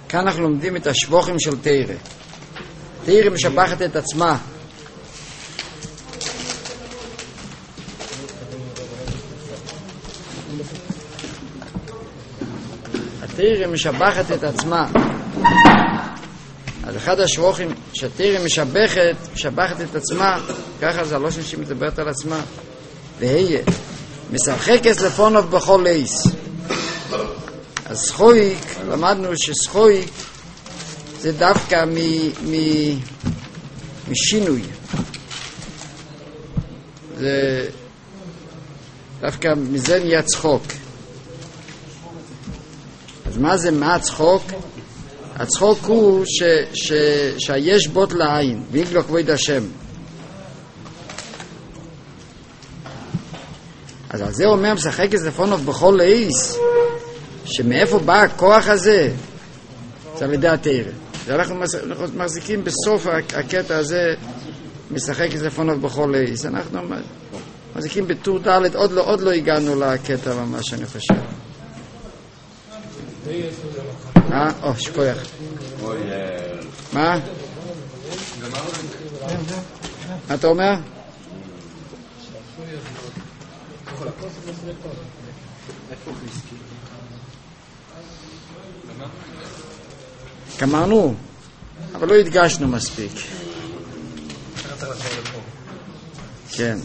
כאן אנחנו לומדים את השבוחים של תירה. תירה משבחת את עצמה. התירה משבחת את עצמה. אז אחד השבוחים שהתירה משבחת את עצמה, ככה זה הלושן שהיא מדברת על עצמה. והיה משחקת לפונוב בכל עיס. אז סחויק, למדנו שסחויק זה דווקא משינוי. זה דווקא מזה נהיה צחוק. אז מה הצחוק? הצחוק הוא שיש בוט לעין, ויגלו כבוד השם. אז על זה אומר משחק את לפונוב בכל לעיס, שמאיפה בא הכוח הזה? זה על ידי התירה. אנחנו מחזיקים בסוף הקטע הזה, משחק את לפונוב בכל לעיס. אנחנו מחזיקים בטור ד', עוד לא הגענו לקטע ממש, אני חושב. שכוח. מה? מה אתה אומר? גמרנו, אבל לא הדגשנו מספיק. כן.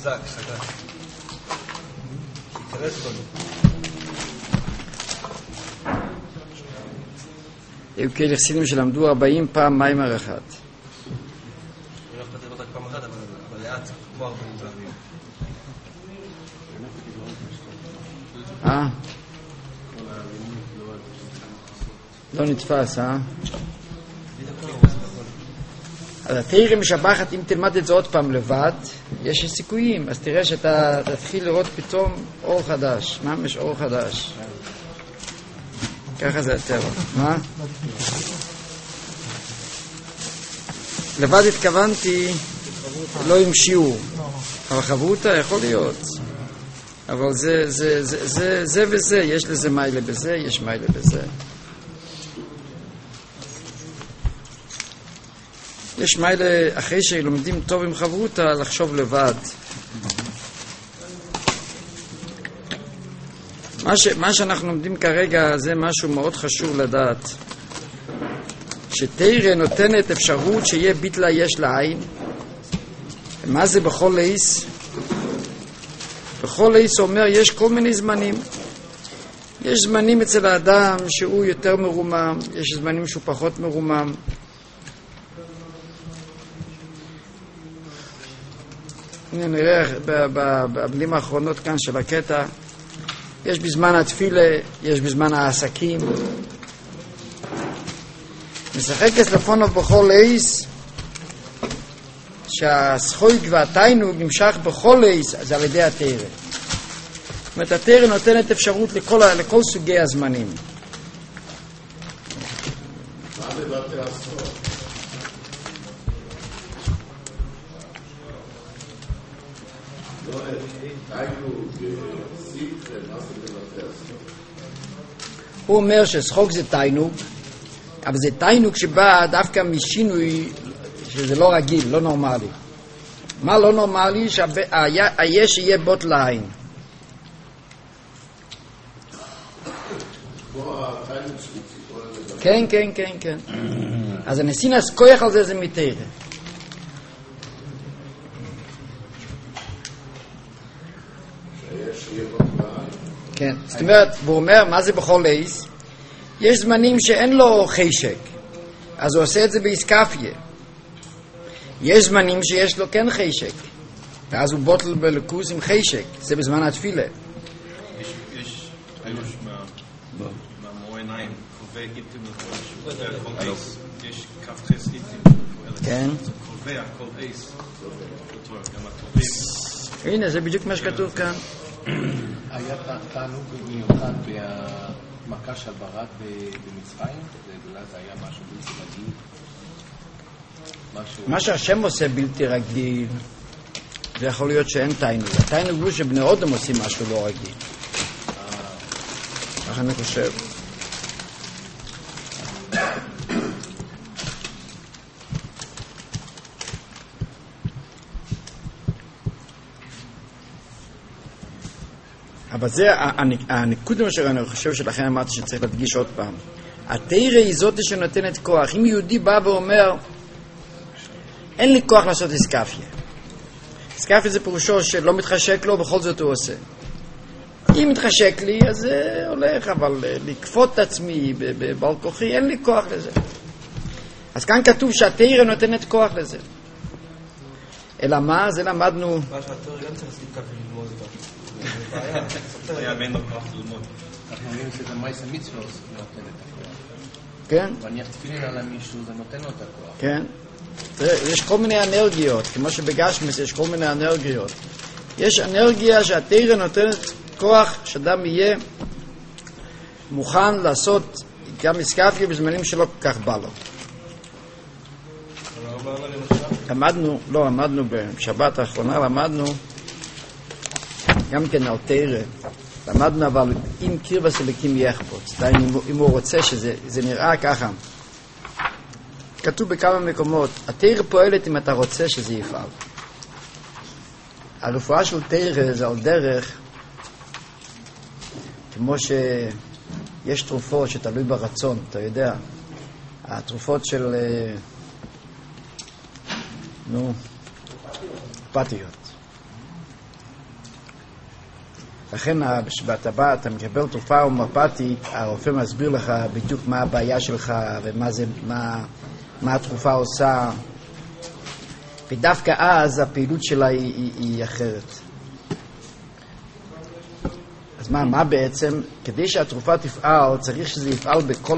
היו כאלה חסידים שלמדו 40 פעם מיימר אחד. אבל לאט כמו 40 פעמים. לא נתפס, אז התירה משבחת, אם תלמד את זה עוד פעם לבד, יש סיכויים, אז תראה שאתה תתחיל לראות פתאום אור חדש, ממש אור חדש. ככה זה הטבע. מה? לבד התכוונתי לא עם שיעור, אבל חברותה יכול להיות. אבל זה וזה, יש לזה מיילה בזה, יש מיילה בזה. יש מיילה אחרי שלומדים טוב עם חברותה לחשוב לבד. מה שאנחנו לומדים כרגע זה משהו מאוד חשוב לדעת, שתירה נותנת אפשרות שיהיה ביטלה יש לעין. מה זה בכל עיס? בכל עיס אומר יש כל מיני זמנים. יש זמנים אצל האדם שהוא יותר מרומם, יש זמנים שהוא פחות מרומם. הנה נראה במילים האחרונות כאן של הקטע, יש בזמן התפילה, יש בזמן העסקים. משחקת לפונוב בכל עיס, שהסחויק והתיינוג נמשך בכל עיס, אז על ידי התירה. זאת אומרת, התירה נותנת אפשרות לכל סוגי הזמנים. מה לבטל הסחויק? לא, תיינוג, סיק, מה זה לבטל הסחויק? הוא אומר שסחוק זה תיינוג, אבל זה תיינוג שבא דווקא משינוי שזה לא רגיל, לא נורמלי. מה לא נורמלי? שהיש יהיה בוט לעין. כן, כן, כן, כן. אז הנסינס כוח על זה מתירה. כן, זאת אומרת, הוא אומר, מה זה בכל עיס? יש זמנים שאין לו חשק, אז הוא עושה את זה באסקפיה. יש זמנים שיש לו כן חשק, ואז הוא בוטל בלכוס עם חשק, זה בזמן התפילה. יש אילוש מהמורה עיניים, קובע גיטים לכל עיס, יש כף חס גיטים. כן. קובע כל עיס, גם הטובים. הנה, זה בדיוק מה שכתוב כאן. היה תענוג מיוחד במכה של ברד במצרים, ואולי זה היה משהו בלתי רגיל. מה שהשם עושה בלתי רגיל, זה יכול להיות שאין תיינוג. התיינוג הוא שבני אודם עושים משהו לא רגיל. ככה אני חושב. אבל זה הנקודה שאני חושב שלכן אמרתי שצריך להדגיש עוד פעם. התורה היא זאת שנותנת כוח. אם יהודי בא ואומר, אין לי כוח לעשות איסקפיה. איסקפיה זה פירושו שלא מתחשק לו, בכל זאת הוא עושה. אם מתחשק לי, אז זה הולך, אבל לקפות את עצמי בבעל כוחי, אין לי כוח לזה. אז כאן כתוב שהתורה נותנת כוח לזה. אלא מה? זה למדנו... מה שהתורה גם צריך להסתכל וללמוד אותה. זה בעיה. היה בין הכוח ללמוד. אנחנו אומרים שזה מייס המצוות נותן את הכוח. כן? ואני תפילין על מישהו, זה נותן לו את הכוח. כן. יש כל מיני אנרגיות, כמו שבגשמס יש כל מיני אנרגיות. יש אנרגיה שהתורה נותנת כוח שאדם יהיה מוכן לעשות גם איסקפיה בזמנים שלא כל כך בא לו. למדנו בשבת האחרונה, למדנו גם כן על תורה. למדנו אבל אם קרבס אלוקים יחפוץ, אם הוא רוצה שזה נראה ככה. כתוב בכמה מקומות, התורה פועלת אם אתה רוצה שזה יפעל. הרפואה של תורה זה על דרך, כמו שיש תרופות שתלוי ברצון, אתה יודע, התרופות של פתיות. לכן כשאתה בא, אתה מקבל תרופה הומאופתית, הרופא מסביר לך בדיוק מה הבעיה שלך ומה התרופה עושה, ודווקא אז הפעילות שלה היא אחרת. אז מה בעצם? כדי שהתרופה תפעל, צריך שזה יפעל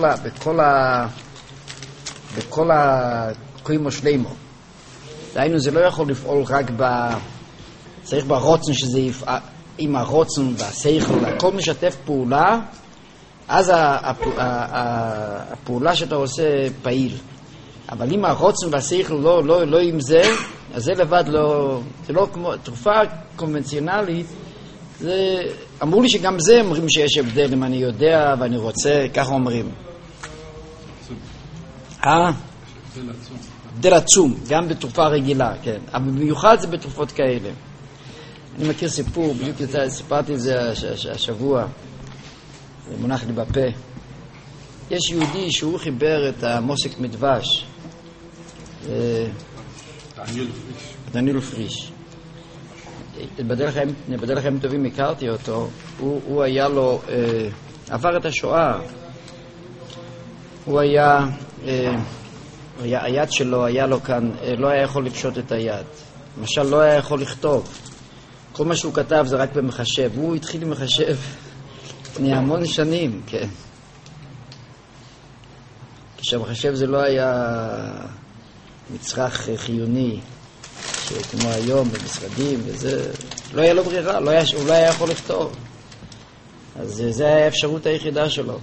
בכל הקוימו שלימו. דהיינו, זה לא יכול לפעול רק צריך ברוצן שזה יפעל, עם הרוצן והשכל, הכל משתף פעולה, אז הפעולה שאתה עושה פעיל. אבל אם הרוצן והשכל לא עם זה, אז זה לבד לא, זה לא כמו, תרופה קונבנציונלית, זה, אמרו לי שגם זה אומרים שיש הבדל, אם אני יודע ואני רוצה, ככה אומרים. הבדל עצום, גם בתרופה רגילה, כן. אבל במיוחד זה בתרופות כאלה. אני מכיר סיפור, בדיוק סיפרתי את זה השבוע, זה מונח לי בפה. יש יהודי שהוא חיבר את המוסק מדבש. דניאל פריש. בדרך חיים טובים הכרתי אותו, הוא היה לו, עבר את השואה. הוא היה, היד שלו היה לו כאן, לא היה יכול לפשוט את היד. למשל לא היה יכול לכתוב. כל מה שהוא כתב זה רק במחשב. הוא התחיל עם מחשב לפני המון שנים, כן. כשהמחשב זה לא היה מצרך חיוני, כמו היום במשרדים, וזה לא היה לו ברירה, הוא לא היה יכול לכתוב. אז זה היה האפשרות היחידה שלו.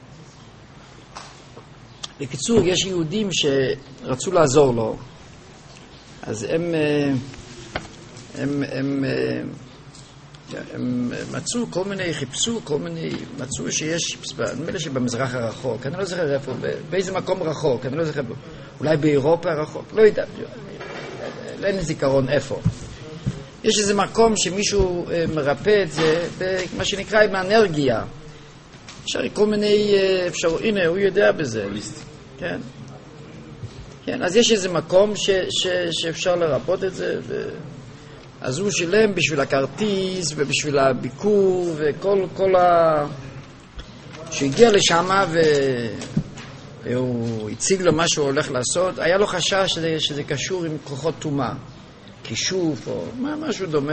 בקיצור, יש יהודים שרצו לעזור לו, אז הם מצאו כל מיני, חיפשו כל מיני, מצאו שיש, נדמה לי שבמזרח הרחוק, אני לא זוכר איפה, באיזה מקום רחוק, אני לא זוכר, אולי באירופה הרחוק, לא יודע, אין לי זיכרון איפה. יש איזה מקום שמישהו מרפא את זה, מה שנקרא עם האנרגיה. אפשר כל מיני אפשרות, הנה, הוא יודע בזה. כן. כן, אז יש איזה מקום שאפשר לרפות את זה, אז הוא שילם בשביל הכרטיס ובשביל הביקור וכל שהגיע לשם והוא הציג לו מה שהוא הולך לעשות, היה לו חשש שזה קשור עם כוחות תומה, כישוף או משהו דומה.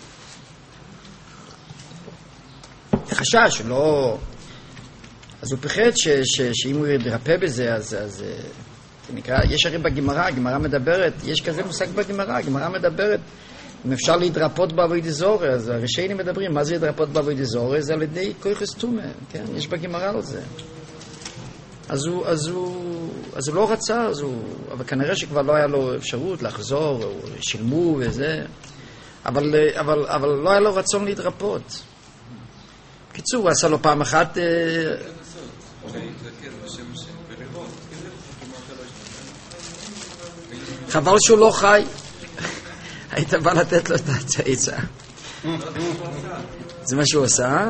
חשש, לא... אז הוא פחד שאם הוא ירפא בזה, אז זה נקרא, יש הרי בגמרא, הגמרא מדברת, יש כזה מושג בגמרא, הגמרא מדברת, אם אפשר להתרפות בעבודה זרה, אז הרשעים מדברים, מה זה להתרפות בעבודה זרה? זה על ידי כוח תומה, כן? יש בגמרא על זה. אז הוא לא רצה, אבל כנראה שכבר לא היה לו אפשרות לחזור, או שילמו וזה, אבל לא היה לו רצון להתרפות. בקיצור, הוא עשה לו פעם אחת... חבל שהוא לא חי. היית בא לתת לו את הצעיצה. זה מה שהוא עושה?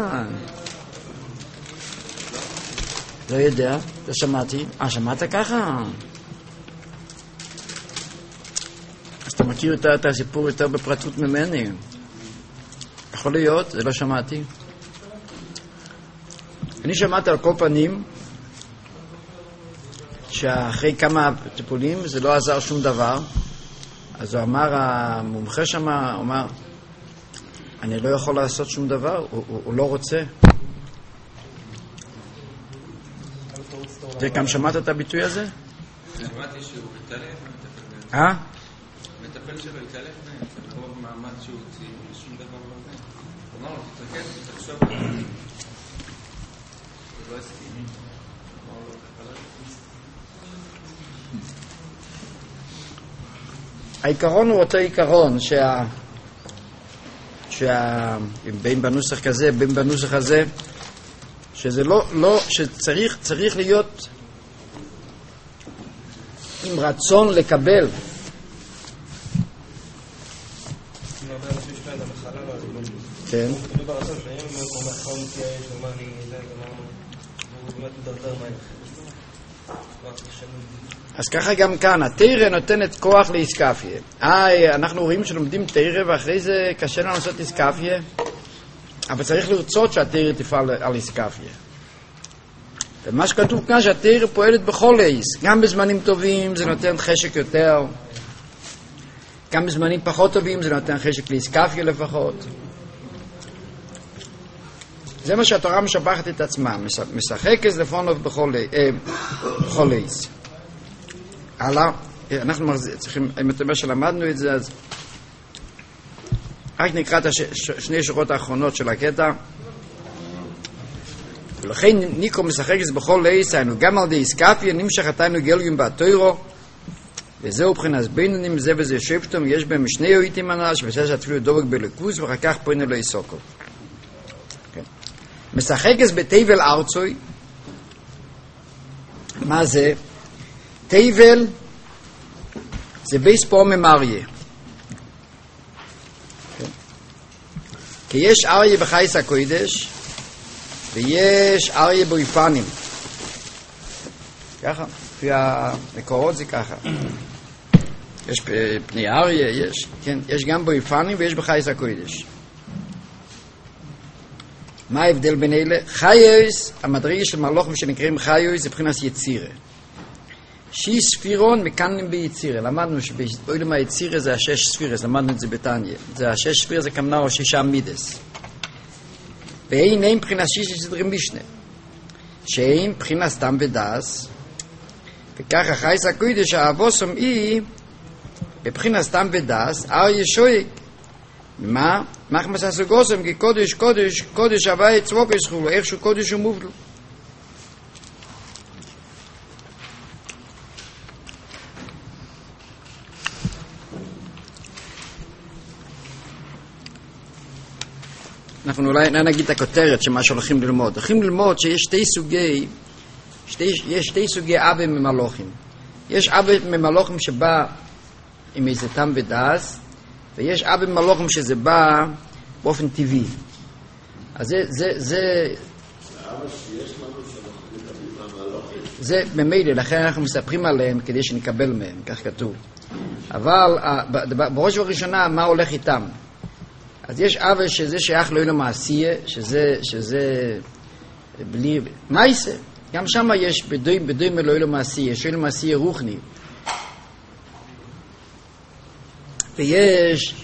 לא יודע, לא שמעתי. שמעת ככה? אז אתה מכיר את הסיפור יותר בפרטות ממני. יכול להיות, זה לא שמעתי. אני שמעתי על כל פנים שאחרי כמה טיפולים זה לא עזר שום דבר. אז הוא אמר, המומחה שם, הוא אמר, אני לא יכול לעשות שום דבר, הוא לא רוצה. וכם שמעת את הביטוי הזה? שמעתי שהוא התעלף, מטפל שלו התעלף מהם, זה לא מעמד שהוא הוציא, שום דבר לא זה. הוא אמר לו, תתרכז, תחשוב על זה. הוא לא הסכים. אמר לו, העיקרון הוא אותו עיקרון בין בנוסח כזה, בין בנוסח הזה, שזה לא, שצריך להיות עם רצון לקבל. אם הרבה אנשים יש להם את המחלה, כן. אני ברצון שלהם, אם הוא אומר לך, הוא מתייאש, הוא אומר לי, הוא באמת מדרדר מים. אז ככה גם כאן, התורה נותנת כוח לאיסקפיה. אנחנו רואים שלומדים תורה ואחרי זה קשה לנו לעשות איסקפיה, אבל צריך לרצות שהתורה תפעל על איסקפיה. ומה שכתוב כאן שהתורה פועלת בכל איס, גם בזמנים טובים זה נותן חשק יותר, גם בזמנים פחות טובים זה נותן חשק לאיסקפיה לפחות. זה מה שהתורה משבחת את עצמה, משחקת לפונוב בכל איס. הלאה, אנחנו צריכים, אם אתה אומר שלמדנו את זה, אז רק נקרא את שני שורות האחרונות של הקטע. ולכן ניקו משחק את זה בכל איס, היינו גם על די איסקפיה, נמשך עתינו גלגים בתוירו, וזהו מבחינת בינונים, זה וזה שפטום, יש בהם משני אויטים אנש, וזה שאתפילו דובק בלכוס, ואחר כך פוינו לו איסוקו. משחק את זה בתיבל ארצוי, מה זה? תיבל זה בייס פורם אריה. כי יש אריה בחייס הקודש ויש אריה באופנים. ככה, לפי המקורות זה ככה. יש פני אריה, יש גם באופנים ויש בחייס הקודש. מה ההבדל בין אלה? חייס, המדרגה של מלוכים שנקראים חייס, זה מבחינת יצירה. שי ספירון מקננים ביצירה. למדנו שבאוילם היצירה זה השש ספירס, למדנו את זה בתניה. זה השש ספירס זה כמנה או שישה מידס. ואין אין מבחינת שישה סדרים משנה. שאין מבחינת סתם ודס, וככה חייס הקודש האבוסום היא, בבחינת סתם ודס, אריה שויק. מה? מחמס הסוגוסם, כי קודש, קודש, קודש הווי צבוקו ישחולו, איכשהו קודש הוא מובלו. אנחנו אולי נגיד את הכותרת שמה שהולכים ללמוד. הולכים ללמוד שיש שתי סוגי אבא ממלוכים. יש אבא ממלוכים שבא עם איזה תם ודס, ויש אבא ממלוכים שזה בא באופן טבעי. אז זה ממילא, לכן אנחנו מספרים עליהם כדי שנקבל מהם, כך כתוב. אבל בראש ובראשונה מה הולך איתם? אז יש אבא שזה שייך לאילו מעשייה, שזה בלי מייסה. גם שם יש בדוים לאילו מעשייה, יש אילו מעשייה רוחני. ויש...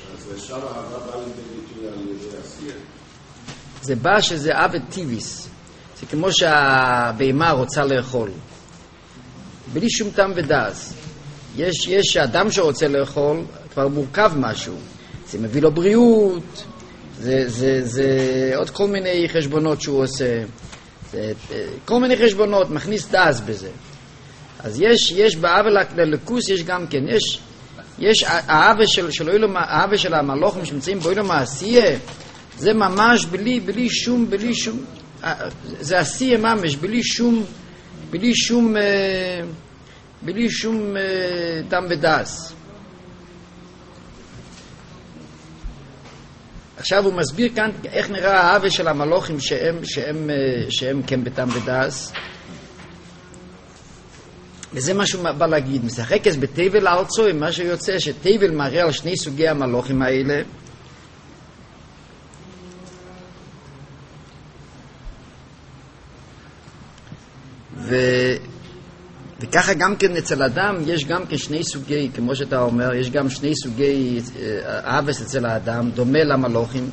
זה בא שזה אבא טיביס. זה כמו שהבהמה רוצה לאכול. בלי שום טעם ודס. יש אדם שרוצה לאכול, כבר מורכב משהו. זה מביא לו בריאות, זה עוד כל מיני חשבונות שהוא עושה, כל מיני חשבונות, מכניס דס בזה. אז יש באבל ללכוס, יש גם כן, יש האבל של המלוכים שנמצאים באילו מעשייה, זה ממש בלי שום, זה עשייה ממש, בלי שום דם ודס. עכשיו הוא מסביר כאן איך נראה האהבה של המלוכים שהם כן בתם ודס. וזה מה שהוא בא להגיד. משחק אז בתבל ארצו, מה שיוצא שתבל מראה על שני סוגי המלוכים האלה. וככה גם כן אצל אדם יש גם כן שני סוגי, כמו שאתה אומר, יש גם שני סוגי אהבס אצל האדם, דומה למלוכים.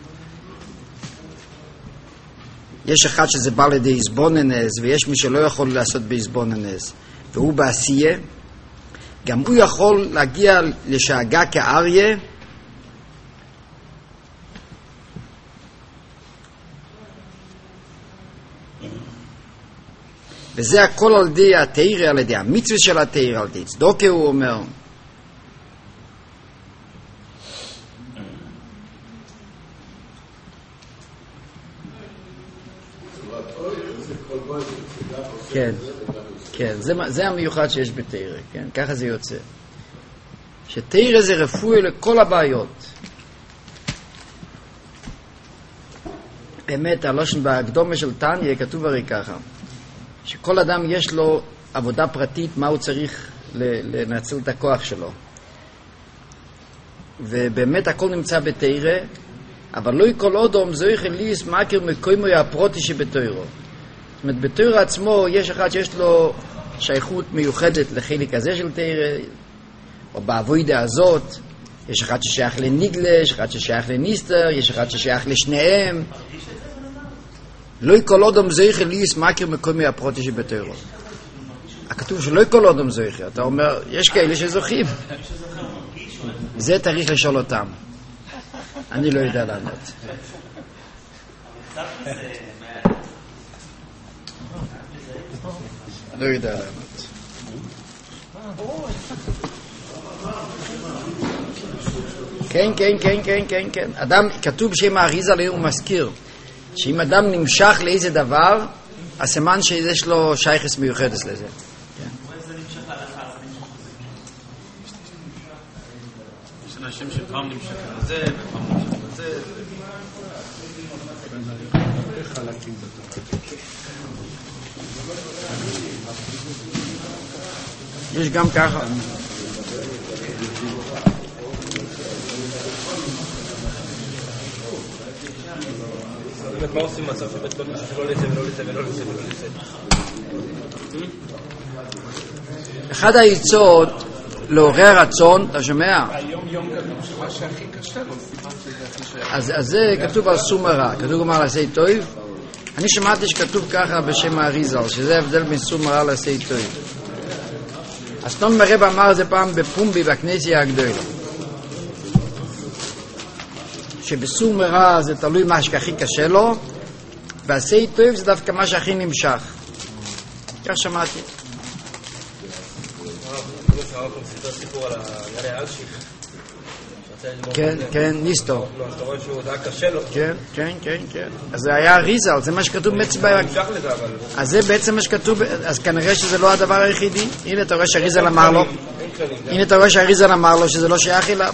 יש אחד שזה בא לידי איזבוננס, ויש מי שלא יכול לעשות באיזבוננס, והוא בעשייה. גם הוא יכול להגיע לשאגה כאריה, וזה הכל על ידי התאירה, על ידי המצווה של התאירה, על ידי צדוקה הוא אומר. כן, כן, זה המיוחד שיש בתאירה, כן, ככה זה יוצא. שתאירה זה רפואי לכל הבעיות. באמת, הלושן בהקדומה של תניא כתוב הרי ככה. שכל אדם יש לו עבודה פרטית, מה הוא צריך לנצל את הכוח שלו. ובאמת הכל נמצא בתאירה, אבל לא כל אודום זויך אליס מכיר מקוימו הפרוטי שבתאירו. זאת אומרת, בתאירה עצמו יש אחד שיש לו שייכות מיוחדת לחלק הזה של תאירה, או בעבודה הזאת, יש אחד ששייך לניגלה, יש אחד ששייך לניסטר, יש אחד ששייך לשניהם. לא כל אדם זויך אליס מכיר מקוימו הפרוטי שבתאירו. הכתוב שלא כל אדם זויך, אתה אומר, יש כאלה שזוכים. זה צריך לשאול אותם. אני לא יודע לענות. לא יודע לענות. כן, כן, כן, כן, כן, כן. אדם, כתוב שם האריזה עליהם הוא מזכיר, שאם אדם נמשך לאיזה דבר, הסימן שיש לו שייכס מיוחדת לזה. יש אנשים שפעם נמשכים לזה, ופעם נמשכים לזה. יש גם ככה. באמת, מה עושים מצב שבית כל משהו שלא לזה ולא לזה ולא לזה ולא לזה? אחד העצות לעורר רצון, אתה שומע? היום יום כתוב שמה שהכי קשה לו, סימן שזה הכי שייך. אז זה כתוב על סור מרע, כתוב גם על עשה טוב. אני שמעתי שכתוב ככה בשם האריזל, שזה ההבדל בין סור מרע לעשה טוב. אז תום מרב אמר זה פעם בפומבי בכנסיה הגדולה, שבסור מרע זה תלוי מה שהכי קשה לו, ועשה טוב זה דווקא מה שהכי נמשך. כך שמעתי. הרב סיפר סיפור על ירי אלשיך. כן, כן, ניסטור. אז אתה רואה שהוא היה קשה לו. כן, כן, כן, כן. אז זה היה ריזל, זה מה שכתוב בעצם. נמשך לזה אבל. אז זה בעצם מה שכתוב, אז כנראה שזה לא הדבר היחידי. הנה אתה רואה שהריזל אמר לו. הנה אתה רואה שהריזל אמר לו שזה לא שייך אליו.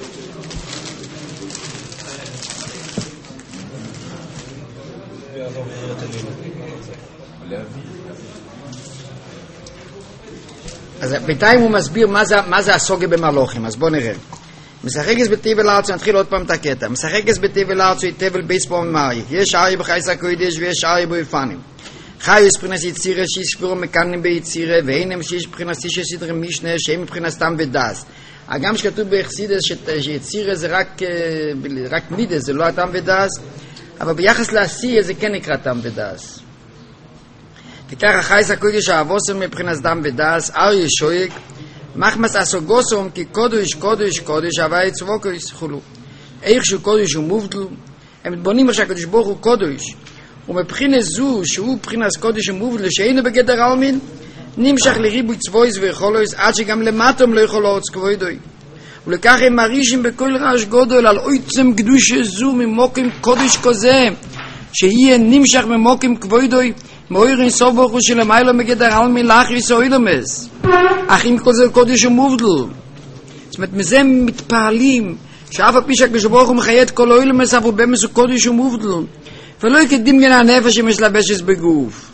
אז בינתיים הוא מסביר מה זה הסוגיה במלוכים, אז בוא נראה. משחקת בתבל ארצו, נתחיל עוד פעם את הקטע. משחקת בתבל ארצו, תבל בייסבול ממרי. יש ארי בחייס הקודש ויש ארי ביפנים. חיוס מבחינת יצירה שיספרו מקנים ביצירה, ואינם שיש מבחינת שסדרי משנה שהם מבחינת סתם ודס. גם שכתוב באכסידס שיצירה זה רק מידס, זה לא הטעם ודס, אבל ביחס לעשייה זה כן נקרא טעם ודס. וככה חייס הקודש האבוסם מבחינת דם ודס, אריה שויק, מחמס אסוגוסום כי קודש קודש קודש הווי צבוקויס חולו. איך שהוא קודש הוא מובדל, הם מתבונים שהקודש ברוך הוא קודש, ומבחינת זו שהוא מבחינת קודש ומובדל שאינו בגדר אלמין, נמשך לריבוי צבויס ויכולויס עד שגם למטום לא יכול להוצ כבודוי. ולכך הם מרישים בכל רעש גודל על עוצם קדושה זו ממוקם קודש כזה, שיהיה נמשך ממוקם כבודוי, מאוירין סוף ברוך הוא שלמיילו מגדר אלמין לאחריס אוילמס. אך אם כל זה קודש ומובדל. זאת אומרת, מזה מתפעלים שאף הפי שהקדוש ברוך הוא מחיה את כל העולם מסף ובאמס הוא קודש ומובדל ולא יקדים גן הנפש שמסלבשת בגוף.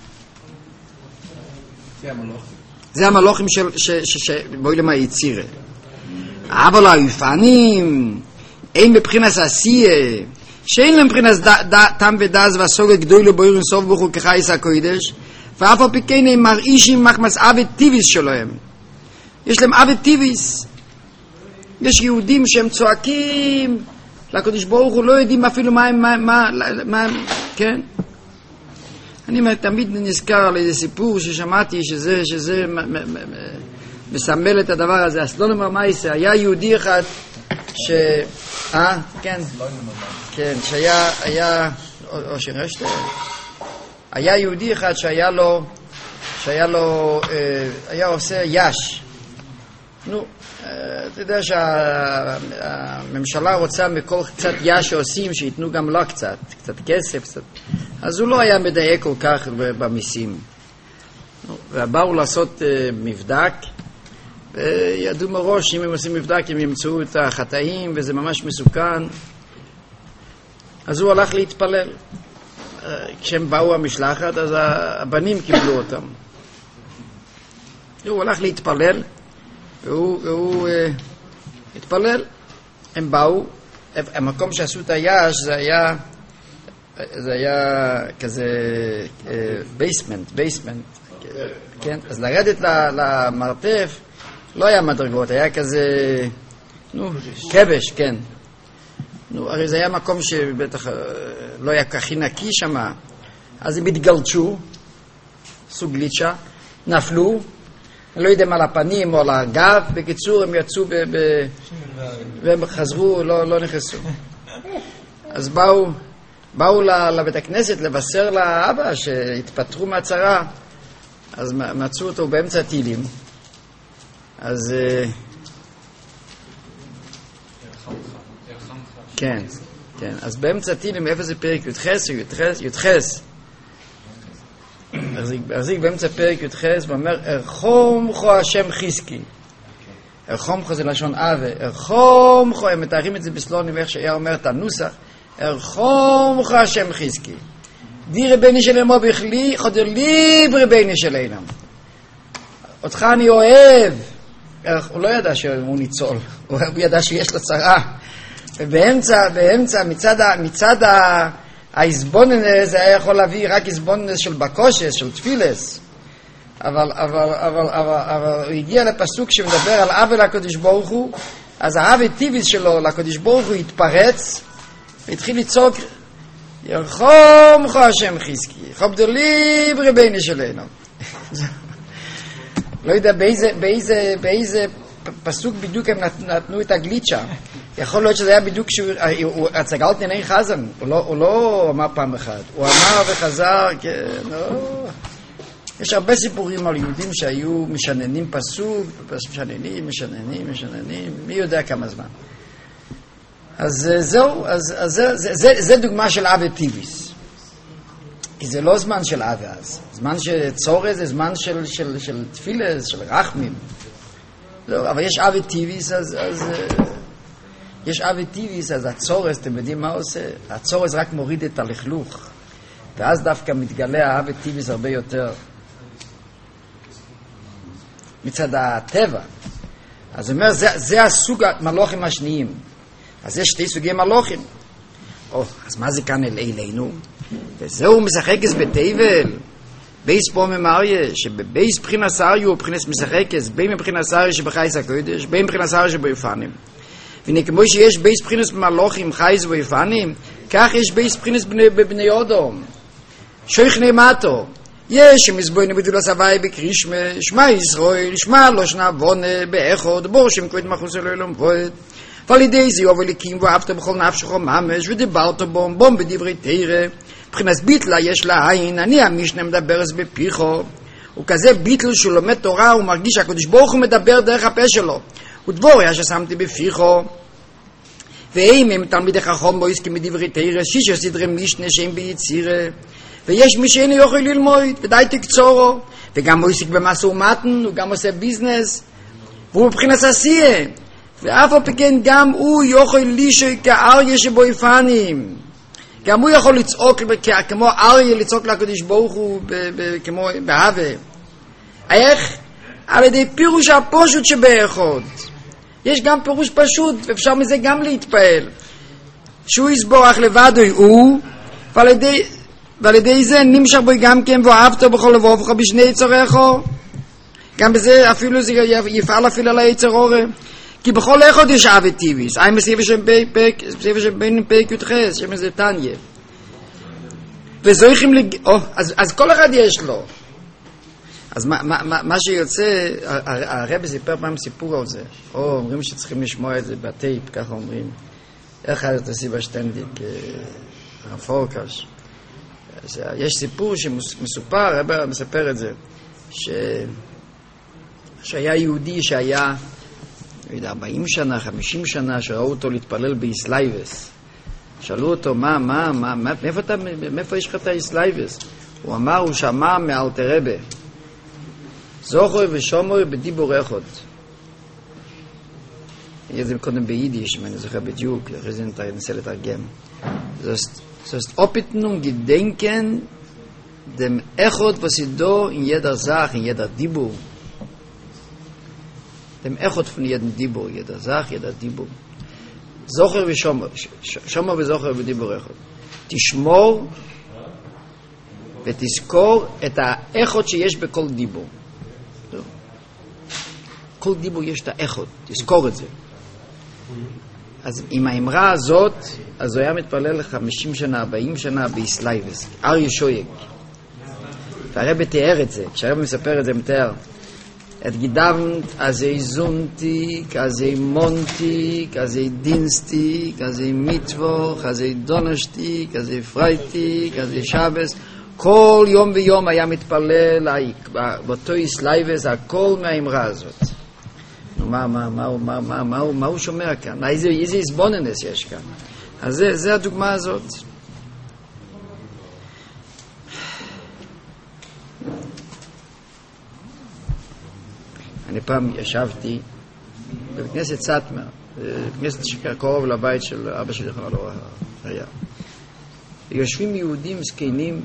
זה המלוכים בעולם היצירה. אבל היפנים אין מבחינת עשייה שאין להם מבחינת תם ודאז והסוגה גדולו בו ירון סוף ברוך הוא כחייס הקודש ואף על פי כן הם מרעישים מחמס אבד טיביס שלהם. יש להם אבד טיביס. יש יהודים שהם צועקים לקדוש ברוך הוא, לא יודעים אפילו מה כן? אני תמיד נזכר על איזה סיפור ששמעתי שזה מסמל את הדבר הזה. אז לא נאמר מה יעשה, היה יהודי אחד כן, שהיה או שרשת היה יהודי אחד שהיה לו היה עושה יש. נו, אתה יודע שהממשלה רוצה מכל קצת יש שעושים שיתנו גם לו קצת כסף קצת. אז הוא לא היה מדייק כל כך במיסים. ובאו לעשות מבדק וידעו מראש אם הם עושים מבדק הם ימצאו את החטאים וזה ממש מסוכן. אז הוא הלך להתפלל. כשהם באו המשלחת אז הבנים קיבלו אותם. הוא הלך להתפלל והוא התפלל. הם באו, המקום שעשו את היש זה היה כזה בייסמנט, כן? אז לרדת למרתף לא היה מדרגות, היה כזה כבש, כן. הרי זה היה מקום שבטח לא היה הכי נקי שם. אז הם התגלצ'ו, סוג גליצ'ה, נפלו, אני לא יודע על הפנים או על הגב, בקיצור הם יצאו והם חזרו, לא נכנסו. אז באו לבית הכנסת לבשר לאבא שהתפטרו מהצרה. אז מצאו אותו באמצע הטילים. אז כן, אז באמצע הטילים, איפה זה פרק י"ח? החזיק באמצע פרק י"ח ואומר ארחומכו השם חזקי. ארחומכו זה לשון אבה. ארחומכו, הם מתארים את זה בסלונים איך שהיה אומר את הנוסח. ארחומכו השם חזקי. די רבני שלמו בכלי, חודר לי ברבני שלנו. אותך אני אוהב. הוא לא ידע שהוא ניצול, הוא ידע שיש לו צרה. ובאמצע מצד ההסבוננס זה היה יכול להביא רק הסבוננס של בקושס, של תפילס. אבל הוא הגיע לפסוק שמדבר על עוול לקדוש ברוך הוא, אז העוול טיביס שלו לקדוש ברוך הוא התפרץ, והתחיל לצעוק, ירחומכו השם חזקי, כבדו לי ברבני שלנו. לא יודע באיזה פסוק בדיוק הם נתנו את הגליצ'ה. יכול להיות שזה היה בדיוק שהוא הצגלת עיני חזן. הוא לא אמר פעם אחת. הוא אמר וחזר, כן, לא. יש הרבה סיפורים על יהודים שהיו משננים פסוק, משננים, מי יודע כמה זמן. אז זהו, זה דוגמה של אבי טיביס. כי זה לא זמן של אבי אז. זמן של צורת זה זמן של תפילס, של רחמים. אבל יש אבי טיביס, אז הצורס, אתם יודעים מה עושה? הצורס רק מוריד את הלכלוך, ואז דווקא מתגלה האבי טיביס הרבה יותר מצד הטבע. אז הוא אומר, זה הסוג המלוכים השניים. אז יש שתי סוגי מלוכים. אז מה זה כאן אלינו? וזהו משחקס בתבל. בייס פה ממריה, שבבייס בחינס אריו הוא בחינס משחקס, בין מבחינס אריו שבחייס הקודש, בין מבחינס אריו שביפנים. וכמו שיש בייס בחינס במלוכים חייס וביפנים, כך יש בייס בחינס בבני אודום. שויך נאמתו, יש שמזבוינו בדולס הוואי בקרישמה, שמע ישראל, שמע לא שנבונה, באחוד, בור שמקוות מחוס אלוהים ועוד. ועל ידי זה יובל הקים ואהבת בכל נפשך ממש, ודיברת בום בדברי תירה. מבחינת ביטלה יש לה עין, אני המשנה מדבר אז בפיחו. הוא כזה ביטל שהוא לומד תורה, הוא מרגיש שהקדוש ברוך הוא מדבר דרך הפה שלו. ודבוריה ששמתי בפיחו. ואם הם תלמידי חכם בו עסקים בדברי תירה, שישה סדרי משנה שהם ביצירה. ויש מי שאינו יכול ללמוד, ודי תקצורו. וגם הוא עסק במסע ומתן, הוא גם עושה ביזנס. והוא מבחינת עשייה. ואף על פי כן גם הוא יכול לישוי כאריה שבויפנים. גם הוא יכול לצעוק כמו אריה, לצעוק לקדוש ברוך הוא כמו בהווה. איך? על ידי פירוש הפשוט שבאחד. יש גם פירוש פשוט, ואפשר מזה גם להתפעל. שהוא יסבורך לבדו הוא, ועל ידי זה נמשך בו גם כן, ואהבתו בכל לבובך בשני יצורך. גם בזה אפילו זה יפעל אפילו על היצר אורה. כי בכל אחד יש אהבה טיביס. אין בספר של בין פרק י"ח, שמזה תניא. וזויכים אז כל אחד יש לו. אז מה שיוצא, הרב סיפר פעם סיפור על זה. אומרים שצריכים לשמוע את זה בטייפ, ככה אומרים. איך את הסיבה שטנדיק, הפורקש. יש סיפור שמסופר, הרב מספר את זה, שהיה יהודי שהיה 40 שנה, 50 שנה, שראו אותו להתפלל באיסלייבס. שאלו אותו, מאיפה יש לך את האיסלייבס? הוא אמר, הוא שמע מאלתר רבי. זוכר ושומר בדיבור אחד. יהיה זה קודם ביידיש, אם אני זוכר בדיוק, אחרי זה ננסה לתרגם. זאת אופתנום גדנקן dem Echot, was sie da in jeder Sache, in jeder Dibur, dem Echot von jedem Dibur, jeder Sache, jeder Dibur. Zocher ושומר, שומר וזוכר בדיבור אחד. תשמור ותזכור את האחד שיש בכל דיבור. כל דיבור יש את האחד, תזכור את זה. אז עם האמרה הזאת, אז הוא היה מתפלל 50 שנה, 40 שנה באיסלייבס, אריה שויג. והרבא תיאר את זה, כשהרבא מספר את זה, מתאר. את גידבנט, אז זונטיק, אז מונטיק, אז דינסטיק, אז מיטווך, אז דונשטיק, אז פרייטיק, אז שבס. כל יום ויום היה מתפלל באותו איסלייבס, הכל מהאמרה הזאת. מה הוא שומע כאן? איזה הסבוננס יש כאן? אז זה הדוגמה הזאת. אני פעם ישבתי בכנסת סטמר, בכנסת שקרוב לבית של אבא שלי, היה. יושבים יהודים זקנים,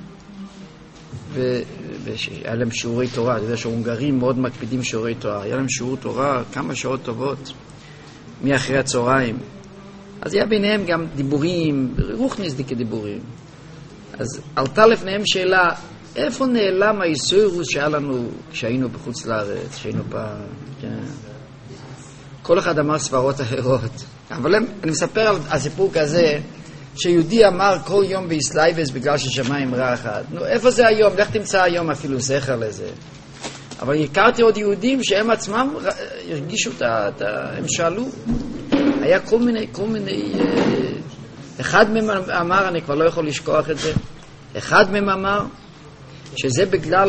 והיה להם שיעורי תורה. אתה יודע שההונגרים מאוד מקפידים שיעורי תורה. היה להם שיעור תורה כמה שעות טובות, מאחרי הצהריים. אז היה ביניהם גם דיבורים, רוחניסטיקי דיבורים. אז עלתה לפניהם שאלה, איפה נעלם האיסורוס שהיה לנו כשהיינו בחוץ לארץ, כשהיינו פעם, כן. כל אחד אמר סברות אחרות. אבל אני מספר על הסיפור כזה, שיהודי אמר כל יום באיסלייבס בגלל ששמע אמרה אחת. נו, איפה זה היום? לך תמצא היום אפילו זכר לזה. אבל הכרתי עוד יהודים שהם עצמם הרגישו הם שאלו. היה כל מיני, אחד מהם אמר, אני כבר לא יכול לשכוח את זה, אחד מהם אמר שזה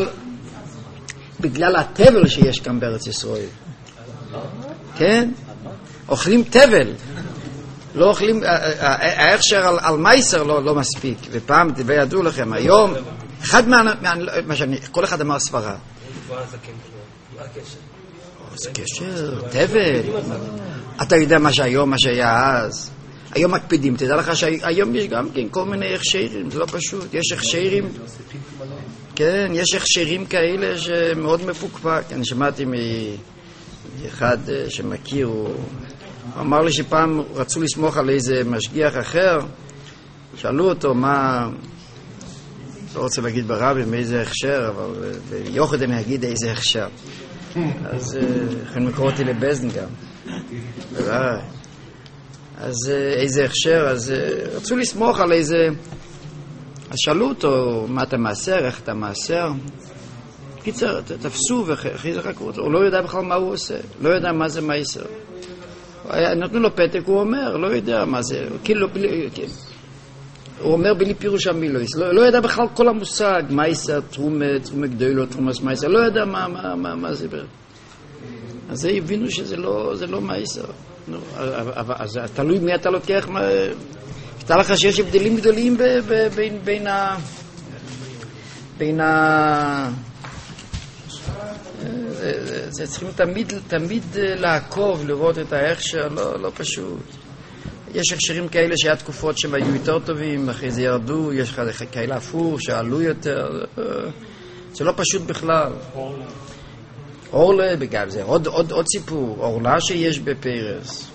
בגלל התבל שיש כאן בארץ ישראל. כן? אוכלים תבל. לא אוכלים, ההכשר על מייסר לא מספיק. ופעם, וידעו לכם, היום, אחד כל אחד אמר סברה. זה קשר, תבל. אתה יודע מה שהיום, מה שהיה אז. היום מקפידים, תדע לך שהיום יש גם כן כל מיני הכשרים, זה לא פשוט. יש הכשרים, כן, יש הכשרים כאלה שמאוד מפוקפק. אני שמעתי מאחד שמכיר, הוא אמר לי שפעם רצו לסמוך על איזה משגיח אחר, שאלו אותו מה, לא רוצה להגיד ברבי מאיזה הכשר, אבל ביוחד אני אגיד איזה הכשר. אז לכן מקרוא אותי לבזן גם. אז איזה הכשר, אז רצו לסמוך על איזה, אז שאלו אותו מה אתה מעשר, איך אתה מעשר. קיצר, תפסו ואחרי זה חקרו אותו, הוא לא יודע בכלל מה הוא עושה, לא יודע מה זה מייסר. נתנו לו פתק, הוא אומר, לא יודע מה זה, כאילו, הוא אומר בלי פירוש המילויס, לא יודע בכלל כל המושג, מייסר, תרומה גדולו, תרומס מייסר, לא יודע מה זה. אז זה הבינו שזה לא מייסר. אז תלוי מי אתה לוקח, אתה לך שיש הבדלים גדולים בין זה צריכים תמיד לעקוב, לראות את ההכשר, לא פשוט. יש הכשרים כאלה שהיה תקופות שהם היו יותר טובים, אחרי זה ירדו, יש כאלה הפוך שעלו יותר, זה לא פשוט בכלל. אורלה, בגלל זה עוד סיפור, אורלה שיש בפרס.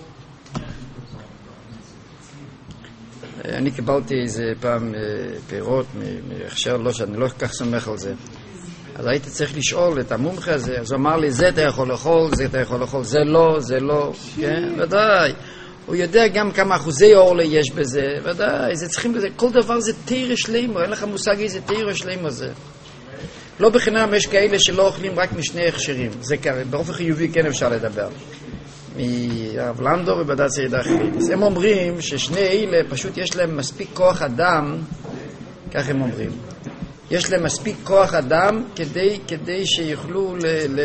אני קיבלתי איזה פעם פירות מהכשר, שאני לא כך סומך על זה. אז הייתי צריך לשאול את המומחה הזה, אז הוא אמר לי, זה אתה יכול לאכול, זה אתה יכול לאכול, זה לא, כן, ודאי. הוא יודע גם כמה אחוזי אורלה יש בזה, ודאי, זה צריכים לזה, כל דבר זה תירה שלמה, אין לך מושג איזה תירה שלמה זה. לא בחינם יש כאלה שלא אוכלים רק משני הכשרים, זה באופן חיובי כן אפשר לדבר. מהרב לנדו ובדת סעידה אחרית. אז הם אומרים ששני אלה פשוט יש להם מספיק כוח אדם, כך הם אומרים. יש להם מספיק כוח אדם כדי שיוכלו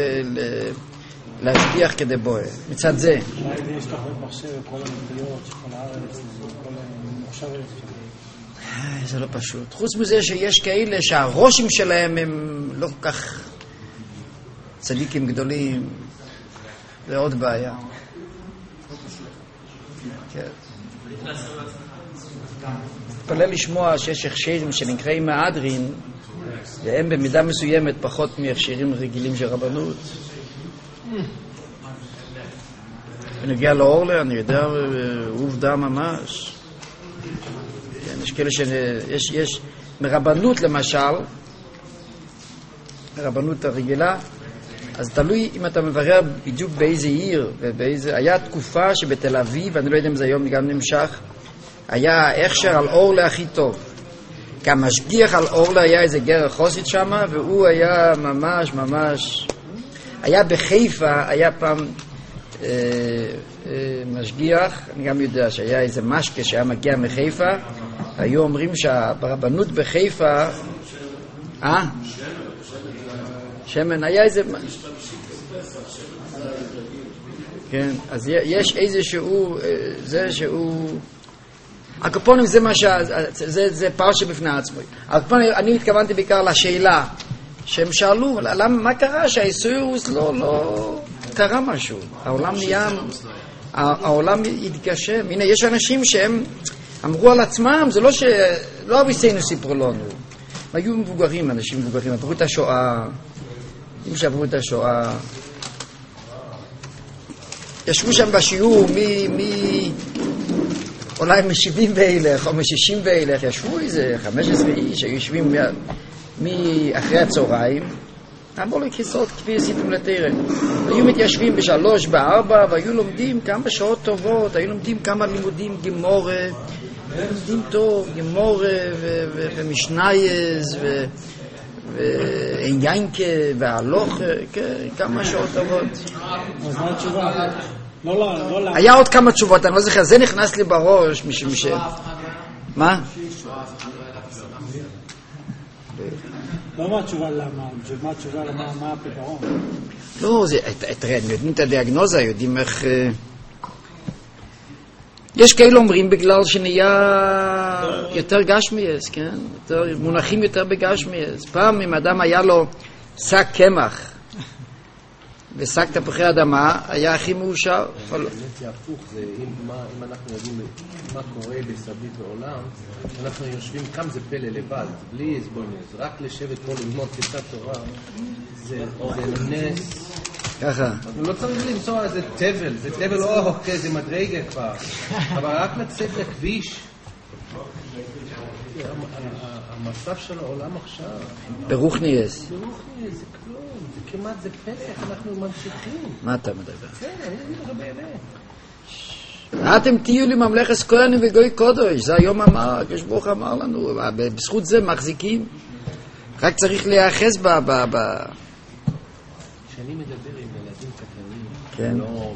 להשגיח כדי בואה. מצד זה. יש לך מחשב וכל המדינות, שכל הארץ, וכל המחשב. זה לא פשוט. חוץ מזה שיש כאלה שהראשים שלהם הם לא כל כך צדיקים גדולים. זה עוד בעיה. כן. מתפלל לשמוע שיש הכשרים שנקראים מהדרין, והם במידה מסוימת פחות מהכשרים רגילים של רבנות. ונגיע לאורלה, אני יודע, עובדה ממש. כן, יש כאלה שיש מרבנות למשל, מרבנות הרגילה, אז תלוי אם אתה מברר בדיוק באיזה עיר ובאיזה... היה תקופה שבתל אביב, אני לא יודע אם זה היום גם נמשך, היה הכשר על אורלה הכי טוב. כמשגיח על אורלה היה איזה גר חוסית שם, והוא היה ממש... היה בחיפה, היה פעם משגיח, אני גם יודע שהיה איזה משקה שהיה מגיע מחיפה, היו אומרים שהברבנות בחיפה... שמן, היה איזה... כן, אז יש איזשהו... זה שהוא... הקופונים זה מה זה פרשה בפני עצמו. הקופונים, אני התכוונתי בעיקר לשאלה שהם שאלו, מה קרה שהאיסורוס לא קרה משהו? העולם נהיה... העולם התגשם. הנה, יש אנשים שהם אמרו על עצמם, זה לא לא אביסינו סיפרו לנו. היו מבוגרים, אנשים מבוגרים, עברו את השואה, אם שעברו את השואה, ישבו שם בשיעור אולי מ-70 ואילך או מ-60 ואילך, ישבו איזה 15 איש, היו יושבים מאחרי הצהריים, אמרו לי כיסאות כפי עשיתם לתרם, היו מתיישבים ב3, ב4, והיו לומדים כמה שעות טובות, היו לומדים כמה לימודים גמורה, לומדים טוב, גמורה ומשנייז ועניינקה והלוך, כמה שעות טובות. אז מה התשובה? היה עוד כמה תשובות, אני לא זוכר, זה נכנס לי בראש משום ש... מה? לא מה התשובה למה, מה התשובה למה, מה הפתרון? לא, תראה, הם יודעים את הדיאגנוזה, יודעים איך... יש כאלה אומרים בגלל שנהיה יותר גשמיאס, כן? מונחים יותר בגשמיאס. פעם אם אדם היה לו שק קמח ושק תפוחי אדמה, היה הכי מאושר. זה הפוך, זה אם אנחנו יודעים מה קורה בסביב בעולם, אנחנו יושבים כאן זה פלא לבד, בלי הסבונס, רק לשבת פה ללמוד קצת תורה, זה נס. ככה. לא צריך למצוא איזה טבל, זה טבל אוקיי, זה מדרגה כבר, אבל רק לצאת לכביש. המצב של העולם עכשיו... ברוכניאס. ברוכניאס, זה כלום, זה כמעט זה פסח, אנחנו ממשיכים. מה אתה מדבר? כן, אני מדבר באמת. אתם תהיו לי ממלכת כהנים וגוי קודש, זה היום אמר, הקדוש ברוך אמר לנו, בזכות זה מחזיקים, רק צריך להיאחז כשאני מדבר עם ילדים קטנים, כן. לא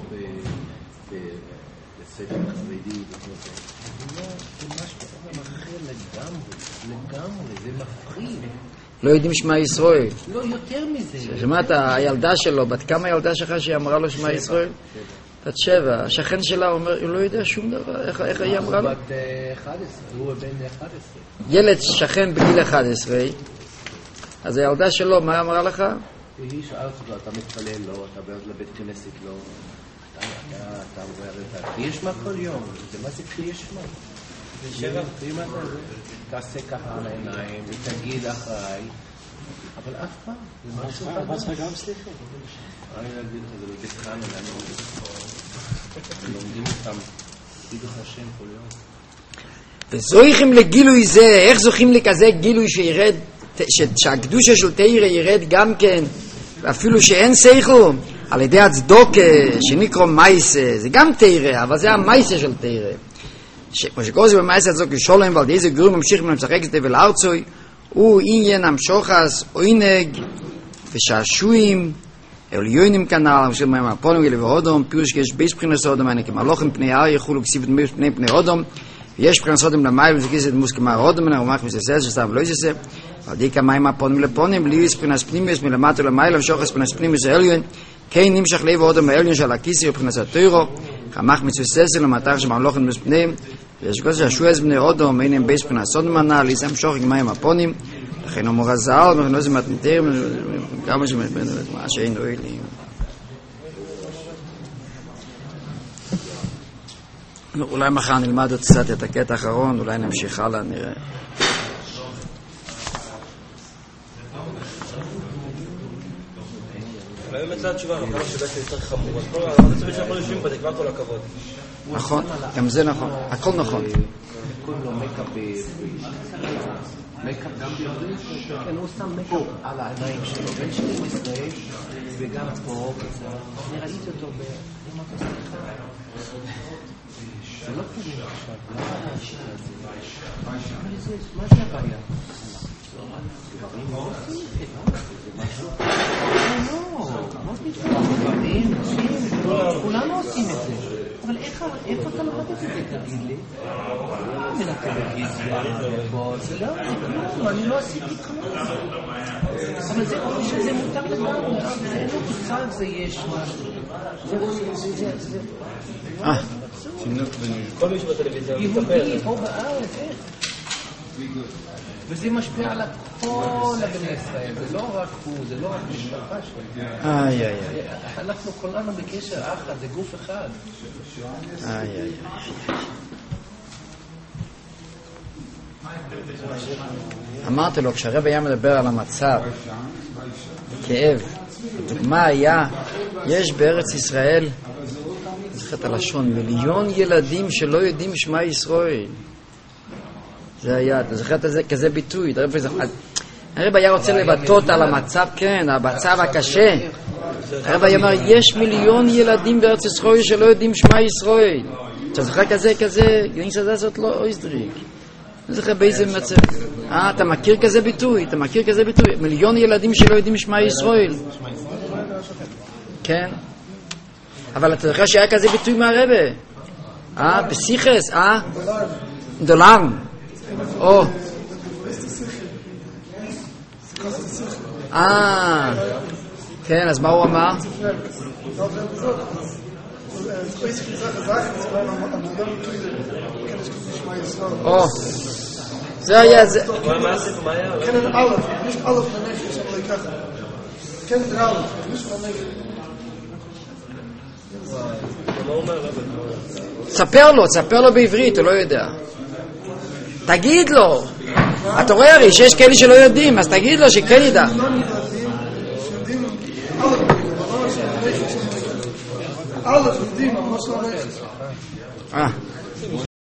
בסדר חרדי, זה משהו אחר לגמרי, זה מפחיד. לא יודעים שמע ישראל. לא, יותר מזה. שמעת, הילדה שלו, בת כמה הילדה שלך שהיא אמרה לו שמע ישראל? בת 7. השכן שלה אומר, הוא לא יודע שום דבר, איך היא אמרה לו? בת 11, הוא בן 11. ילד שכן בגיל 11, אז הילדה שלו, מה אמרה לך? היא שאלת אותו, אתה מתפלל לא, אתה בא לבית כנסת לא, אתה אומר, יש מה כל יום, מה זה יש מה? תעשה ככה על העיניים ותגיד אחריי, אבל אף פעם, זה משהו חדש. אבל צריך גם סליחה. אני אגיד לך, זה בבית חנן, לומדים אותם, תגידו השם כל יום. וזוכים לגילוי זה, איך זוכים לכזה גילוי שירד, שהקדושה של תירה ירד גם כן, אפילו שאין שכל, על ידי הצדוקה, שנקרא מייסה, זה גם תירה, אבל זה המייסה של תירה. כמו שקורא זה במייסה הצדוקה שולם, ועל איזה גרום ממשיך מנמשחק את תבל ארצוי, הוא עניין המשוחס, עוינג, ושעשועים, עליונים כנל, משל מהם הפונים גלי והודום, פירוש כי יש בייס בחינת סודום, אני כמלוכים פני אר יחולו כסיבת מייס פני הודום, ויש בחינת סודום למייל, וזה את מוסק כמה הודום, אני אומר מססה, שסתם ולא יססה, ועל די כמיים הפונים לפונים, בלי בחינת פנימיוס מלמטו למייל, ושוחס בחינת פנימיוס העליון, כן נמשך לב ההודום העליון של הכיסי ובחינת התוירו, חמך מססה למטר שמלוכים פניהם, ויש כל שהשועז בני הודום, אינם בייס בחינת סודום הנ"ל, יסם שוחק כמיים הפונים, לכן הוא מורזל, וכן זה מתנתר, כמה שמתבן, מה שאין רואה לי. אולי מחר נלמד עוד קצת את הקטע האחרון, אולי נמשיך הלאה, נראה. אולי באמת זה התשובה, אנחנו שבעצם יותר חמור, אז כל הצוות שאנחנו יושבים בזה, כבר כל הכבוד. נכון, גם זה נכון, הכל נכון. קוראים לו מייקאפ מייקאפ גם ביורים? כן, הוא שם מייקאפ על העיניים שלו, בין 12 וגם פה, אני ראיתי אותו אמרתי, סליחה, זה לא קוראים עכשיו, מה זה הבעיה? דברים לא עושים את זה, משהו? לא דברים, כולנו עושים את זה, אבל איפה אתה למדת את זה, תגיד לי? מן הטלוויזיה, זה לא, אני לא עשיתי כלום. אבל זה אומר שזה מותר לגמרי, זה לא בכלל, זה יש משהו. כל מי שבטלוויזיה יהודי פה בארץ, וזה משפיע על כל הבני ישראל, זה לא רק הוא, זה לא רק משפחה שלנו. אנחנו כולנו בקשר אחד, זה גוף אחד. אמרתי לו, כשהרב היה מדבר על המצב, כאב, הדוגמה היה, יש בארץ ישראל, זוכר את הלשון, 1,000,000 ילדים שלא יודעים שמע ישראל. זה היה, אתה זוכר את זה כזה ביטוי, הרב היה רוצה לבטאות על המצב, כן, המצב הקשה. הרב היה אומר, יש 1,000,000 ילדים בארץ ישראל שלא יודעים שמע ישראל. אתה זוכר כזה, גנינס הזה זאת לא איזדריק. אני זוכר באיזה מצב. אתה מכיר כזה ביטוי, 1,000,000 ילדים שלא יודעים שמע ישראל. כן. אבל אתה זוכר שהיה כזה ביטוי מהרבא. בסיכס, דולר. כן, אז מה הוא אמר? זה היה זה. כן, אלף, nicht אלף לנפש, אבל ככה. כן, אלף, nicht לנפש. ספר לו בעברית, הוא לא יודע. תגיד לו. אתה רואה הרי שיש כאלה שלא יודעים, אז תגיד לו שכן ידע. אלף יודעים, אבל לא של הנפש.